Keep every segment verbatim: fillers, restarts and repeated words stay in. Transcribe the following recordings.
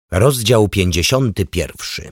Rozdział pięćdziesiąty pierwszy.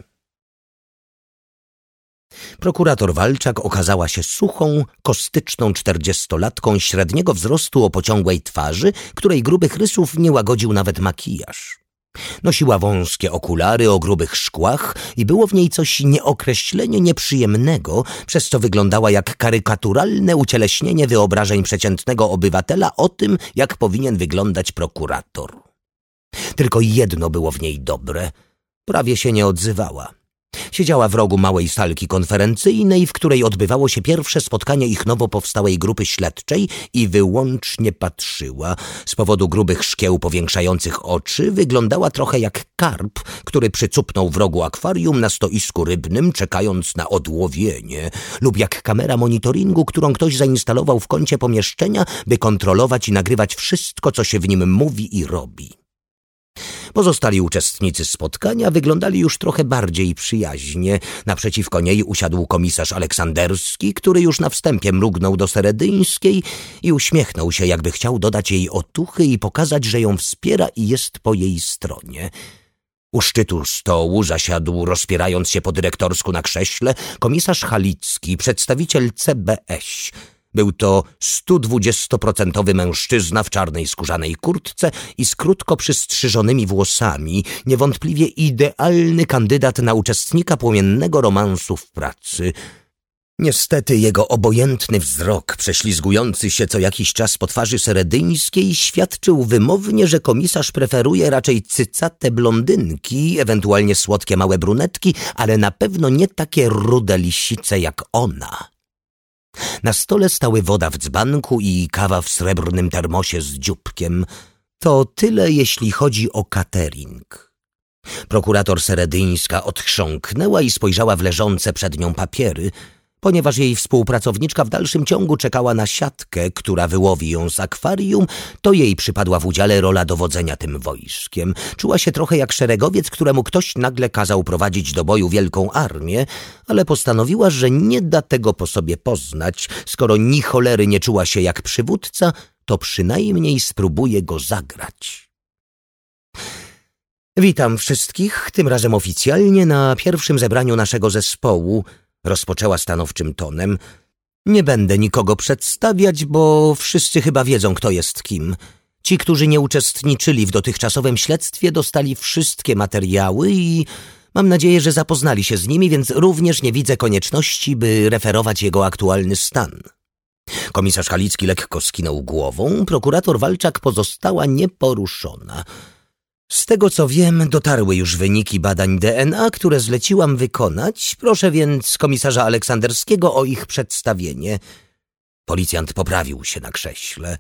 Prokurator Walczak okazała się suchą, kostyczną czterdziestolatką średniego wzrostu o pociągłej twarzy, której grubych rysów nie łagodził nawet makijaż. Nosiła wąskie okulary o grubych szkłach i było w niej coś nieokreślenie nieprzyjemnego, przez co wyglądała jak karykaturalne ucieleśnienie wyobrażeń przeciętnego obywatela o tym, jak powinien wyglądać prokurator. Tylko jedno było w niej dobre. Prawie się nie odzywała. Siedziała w rogu małej salki konferencyjnej, w której odbywało się pierwsze spotkanie ich nowo powstałej grupy śledczej i wyłącznie patrzyła. Z powodu grubych szkieł powiększających oczy wyglądała trochę jak karp, który przycupnął w rogu akwarium na stoisku rybnym, czekając na odłowienie, lub jak kamera monitoringu, którą ktoś zainstalował w kącie pomieszczenia, by kontrolować i nagrywać wszystko, co się w nim mówi i robi. Pozostali uczestnicy spotkania wyglądali już trochę bardziej przyjaźnie. Naprzeciwko niej usiadł komisarz Aleksanderski, który już na wstępie mrugnął do Seredyńskiej i uśmiechnął się, jakby chciał dodać jej otuchy i pokazać, że ją wspiera i jest po jej stronie. U szczytu stołu zasiadł, rozpierając się po dyrektorsku na krześle, komisarz Halicki, przedstawiciel C B S. Był to studwudziestoprocentowy mężczyzna w czarnej skórzanej kurtce i z krótko przystrzyżonymi włosami, niewątpliwie idealny kandydat na uczestnika płomiennego romansu w pracy. Niestety jego obojętny wzrok, prześlizgujący się co jakiś czas po twarzy Seredyńskiej, świadczył wymownie, że komisarz preferuje raczej cycate blondynki, ewentualnie słodkie małe brunetki, ale na pewno nie takie rude lisice jak ona. Na stole stały woda w dzbanku i kawa w srebrnym termosie z dzióbkiem. To tyle, jeśli chodzi o catering. Prokurator Seredyńska odchrząknęła i spojrzała w leżące przed nią papiery. Ponieważ jej współpracowniczka w dalszym ciągu czekała na siatkę, która wyłowi ją z akwarium, to jej przypadła w udziale rola dowodzenia tym wojskiem. Czuła się trochę jak szeregowiec, któremu ktoś nagle kazał prowadzić do boju wielką armię, ale postanowiła, że nie da tego po sobie poznać. Skoro ni cholery nie czuła się jak przywódca, to przynajmniej spróbuje go zagrać. Witam wszystkich, tym razem oficjalnie na pierwszym zebraniu naszego zespołu, rozpoczęła stanowczym tonem. Nie będę nikogo przedstawiać, bo wszyscy chyba wiedzą, kto jest kim. Ci, którzy nie uczestniczyli w dotychczasowym śledztwie, dostali wszystkie materiały i mam nadzieję, że zapoznali się z nimi, więc również nie widzę konieczności, by referować jego aktualny stan. Komisarz Halicki lekko skinął głową, prokurator Walczak pozostała nieporuszona. Z tego co wiem, dotarły już wyniki badań D N A, które zleciłam wykonać. Proszę więc komisarza Aleksanderskiego o ich przedstawienie. Policjant poprawił się na krześle.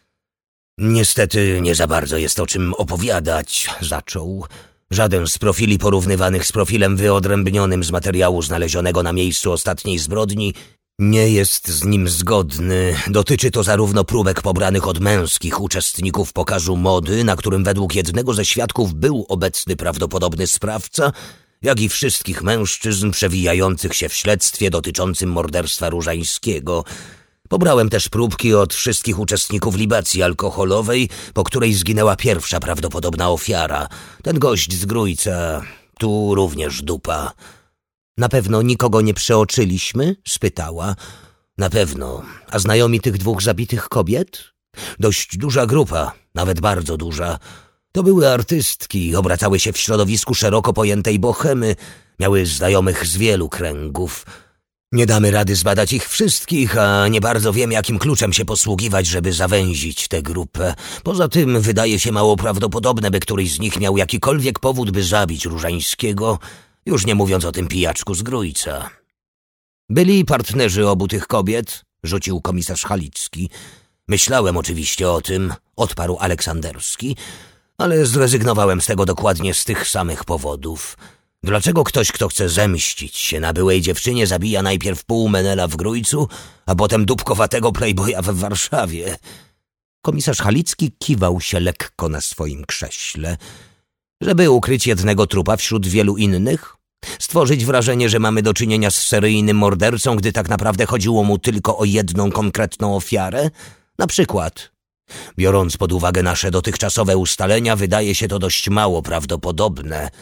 Niestety nie za bardzo jest o czym opowiadać, zaczął. Żaden z profili porównywanych z profilem wyodrębnionym z materiału znalezionego na miejscu ostatniej zbrodni nie jest z nim zgodny. Dotyczy to zarówno próbek pobranych od męskich uczestników pokazu mody, na którym według jednego ze świadków był obecny prawdopodobny sprawca, jak i wszystkich mężczyzn przewijających się w śledztwie dotyczącym morderstwa Różańskiego. Pobrałem też próbki od wszystkich uczestników libacji alkoholowej, po której zginęła pierwsza prawdopodobna ofiara. Ten gość z Grójca, tu również dupa. Na pewno nikogo nie przeoczyliśmy? Spytała. Na pewno. A znajomi tych dwóch zabitych kobiet? Dość duża grupa, nawet bardzo duża. To były artystki, obracały się w środowisku szeroko pojętej bohemy, miały znajomych z wielu kręgów. Nie damy rady zbadać ich wszystkich, a nie bardzo wiem, jakim kluczem się posługiwać, żeby zawęzić tę grupę. Poza tym wydaje się mało prawdopodobne, by któryś z nich miał jakikolwiek powód, by zabić Różańskiego, już nie mówiąc o tym pijaczku z Grójca. Byli partnerzy obu tych kobiet, rzucił komisarz Halicki. Myślałem oczywiście o tym, odparł Aleksanderski, ale zrezygnowałem z tego dokładnie z tych samych powodów. Dlaczego ktoś, kto chce zemścić się na byłej dziewczynie, zabija najpierw pół menela w Grójcu, a potem dupkowatego playboya w Warszawie? Komisarz Halicki kiwał się lekko na swoim krześle. Żeby ukryć jednego trupa wśród wielu innych? Stworzyć wrażenie, że mamy do czynienia z seryjnym mordercą, gdy tak naprawdę chodziło mu tylko o jedną konkretną ofiarę? Na przykład, Biorąc pod uwagę nasze dotychczasowe ustalenia, wydaje się to dość mało prawdopodobne.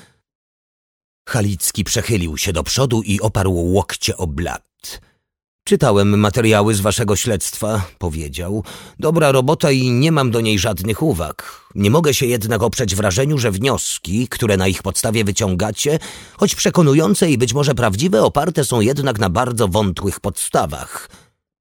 Halicki przechylił się do przodu i oparł łokcie o blat. Czytałem materiały z waszego śledztwa, powiedział. Dobra robota i nie mam do niej żadnych uwag. Nie mogę się jednak oprzeć wrażeniu, że wnioski, które na ich podstawie wyciągacie, choć przekonujące i być może prawdziwe, oparte są jednak na bardzo wątłych podstawach.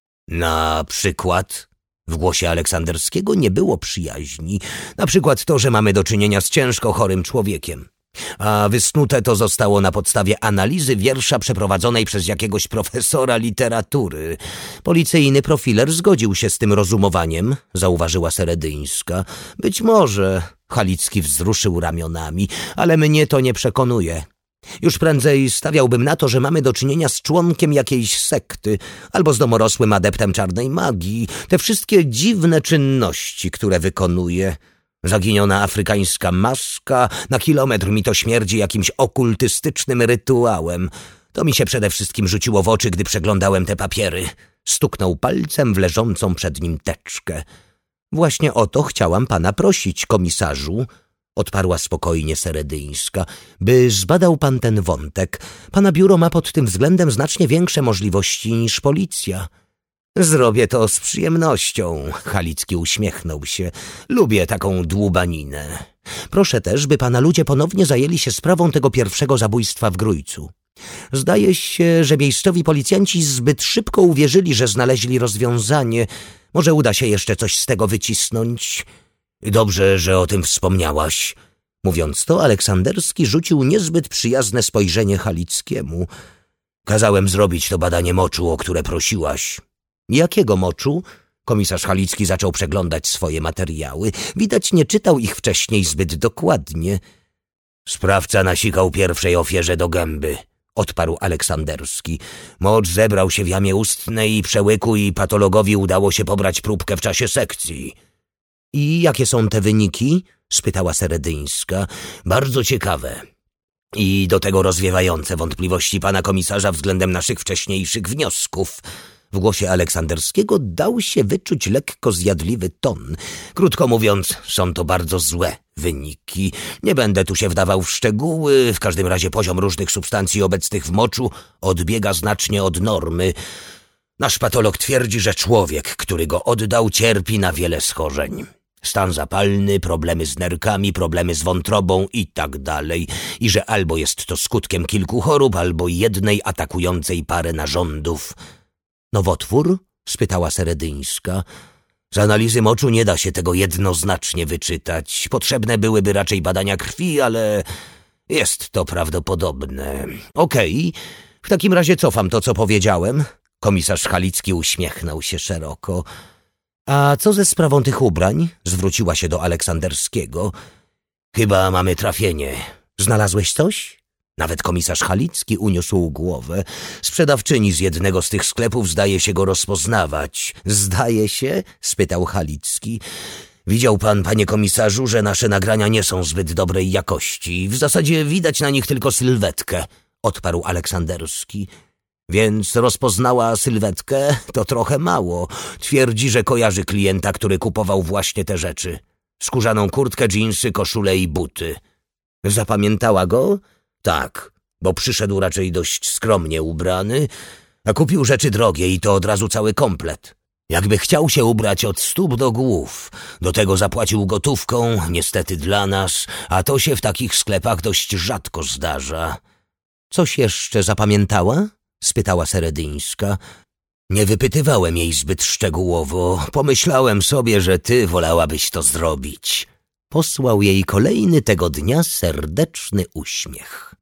Na przykład... W głosie Aleksanderskiego nie było przyjaźni. Na przykład to, że mamy do czynienia z ciężko chorym człowiekiem. A wysnute to zostało na podstawie analizy wiersza przeprowadzonej przez jakiegoś profesora literatury. Policyjny profiler zgodził się z tym rozumowaniem, zauważyła Seredyńska. Być może, Halicki wzruszył ramionami, ale mnie to nie przekonuje. Już prędzej stawiałbym na to, że mamy do czynienia z członkiem jakiejś sekty albo z domorosłym adeptem czarnej magii. Te wszystkie dziwne czynności, które wykonuje. Zaginiona afrykańska maska, na kilometr mi to śmierdzi jakimś okultystycznym rytuałem. To mi się przede wszystkim rzuciło w oczy, gdy przeglądałem te papiery. Stuknął palcem w leżącą przed nim teczkę. Właśnie o to chciałam pana prosić, komisarzu, odparła spokojnie Seredyńska, by zbadał pan ten wątek. Pana biuro ma pod tym względem znacznie większe możliwości niż policja. Zrobię to z przyjemnością, Halicki uśmiechnął się. Lubię taką dłubaninę. Proszę też, by pana ludzie ponownie zajęli się sprawą tego pierwszego zabójstwa w Grójcu. Zdaje się, że miejscowi policjanci zbyt szybko uwierzyli, że znaleźli rozwiązanie. Może uda się jeszcze coś z tego wycisnąć. Dobrze, że o tym wspomniałaś. Mówiąc to, Aleksanderski rzucił niezbyt przyjazne spojrzenie Halickiemu. Kazałem zrobić to badanie moczu, o które prosiłaś. Jakiego moczu? Komisarz Halicki zaczął przeglądać swoje materiały. Widać, nie czytał ich wcześniej zbyt dokładnie. Sprawca nasikał pierwszej ofierze do gęby, odparł Aleksanderski. Mocz zebrał się w jamie ustnej i przełyku i patologowi udało się pobrać próbkę w czasie sekcji. I jakie są te wyniki? Spytała Seredyńska. Bardzo ciekawe. I do tego rozwiewające wątpliwości pana komisarza względem naszych wcześniejszych wniosków. W głosie Aleksanderskiego dał się wyczuć lekko zjadliwy ton. Krótko mówiąc, są to bardzo złe wyniki. Nie będę tu się wdawał w szczegóły. W każdym razie poziom różnych substancji obecnych w moczu odbiega znacznie od normy. Nasz patolog twierdzi, że człowiek, który go oddał, cierpi na wiele schorzeń. Stan zapalny, problemy z nerkami, problemy z wątrobą i tak dalej. I że albo jest to skutkiem kilku chorób, albo jednej atakującej parę narządów. Nowotwór? Spytała Seredyńska. Z analizy moczu nie da się tego jednoznacznie wyczytać. Potrzebne byłyby raczej badania krwi, ale jest to prawdopodobne. Okej, w takim razie cofam to, co powiedziałem. Komisarz Halicki uśmiechnął się szeroko. A co ze sprawą tych ubrań? Zwróciła się do Aleksanderskiego. Chyba mamy trafienie. Znalazłeś coś? Nawet komisarz Halicki uniósł głowę. Sprzedawczyni z jednego z tych sklepów zdaje się go rozpoznawać. Zdaje się? Spytał Halicki. Widział pan, panie komisarzu, że nasze nagrania nie są zbyt dobrej jakości. W zasadzie widać na nich tylko sylwetkę, odparł Aleksanderski. Więc rozpoznała sylwetkę? To trochę mało. Twierdzi, że kojarzy klienta, który kupował właśnie te rzeczy. Skórzaną kurtkę, dżinsy, koszulę i buty. Zapamiętała go? Tak, bo przyszedł raczej dość skromnie ubrany, a kupił rzeczy drogie i to od razu cały komplet. Jakby chciał się ubrać od stóp do głów. Do tego zapłacił gotówką, niestety dla nas, a to się w takich sklepach dość rzadko zdarza. Coś jeszcze zapamiętała? Spytała Seredyńska. Nie wypytywałem jej zbyt szczegółowo. Pomyślałem sobie, że ty wolałabyś to zrobić. Posłał jej kolejny tego dnia serdeczny uśmiech.